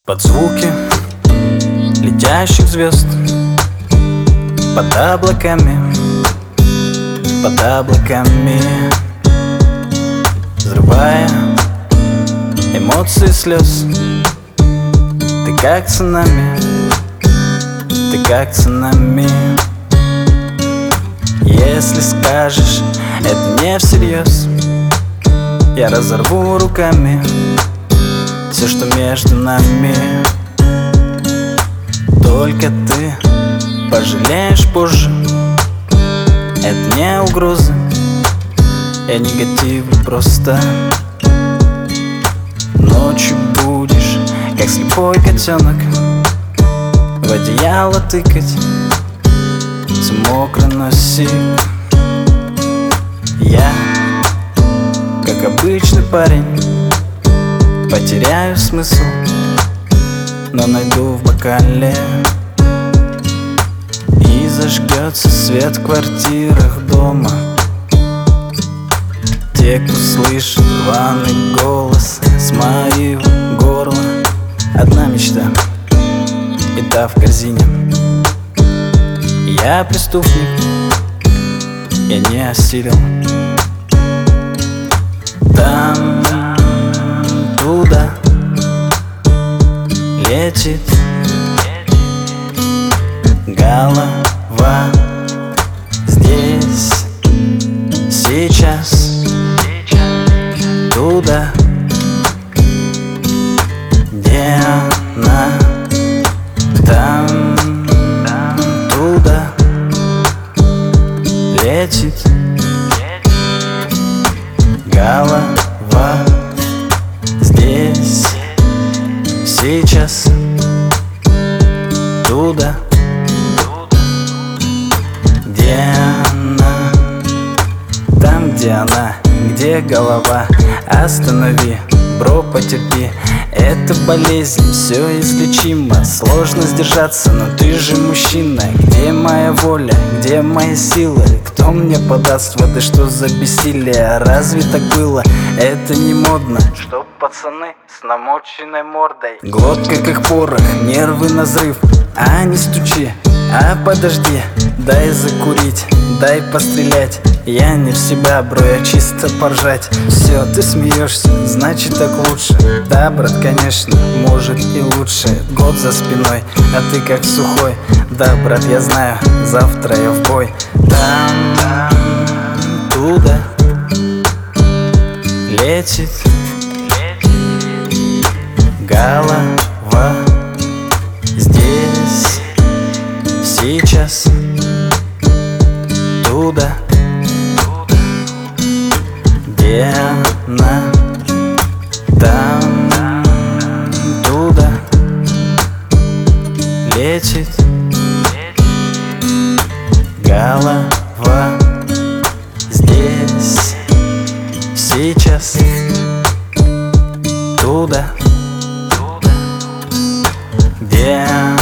Под звуки летящих звезд, под облаками, взрывая эмоции слез. Ты как цунами, Если скажешь это не всерьез, я разорву руками все, что между нами. Только ты пожалеешь позже. Это не угроза, я негативы просто. Ночью будешь, как слепой котенок, в одеяло тыкать, все мокрый носик. Я, как обычный парень, потеряю смысл, но найду в бокале. И зажгется свет в квартирах дома. Те, кто слышит рваный голос с моего горла. Одна мечта, и та в корзине. Я преступник, я не осилил. Там, туда летит голова. Здесь, сейчас, туда, где она. Там, туда летит голова. Здесь, сейчас, туда, где она. Там, где она, где голова. Останови, бро, потерпи. Это болезнь, все излечимо. Сложно сдержаться, но ты же мужчина. Где моя воля, где мои силы? Кто мне подаст воды, что за бессилие? Разве так было? Это не модно. Чтоб пацаны с намоченной мордой. Глотка как порох, нервы на взрыв. А не стучи, а подожди. Дай закурить, дай пострелять. Я не в себя, бро, я чисто поржать. Все, ты смеешься, значит так лучше. Да, брат, конечно, может и лучше. Год за спиной, а ты как сухой. Да, брат, я знаю, завтра я в бой. Там, туда летит голова. Здесь, сейчас, туда, где она. Там, туда летит голова. Здесь, сейчас, туда, где она.